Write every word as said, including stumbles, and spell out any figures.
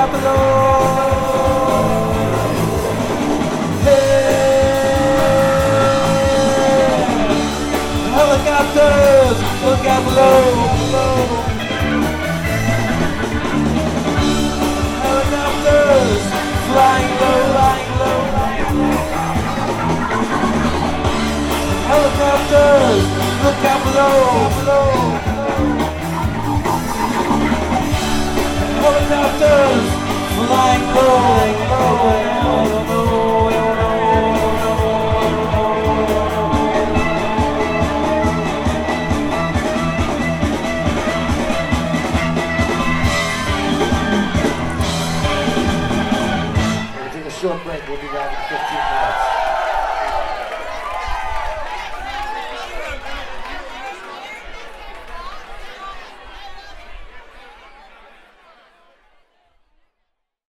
out below. Helicopters, look out below. Helicopters, flying low, flying low. Helicopters, look out below. Helicopters, flying low, low. Short break, we'll be back.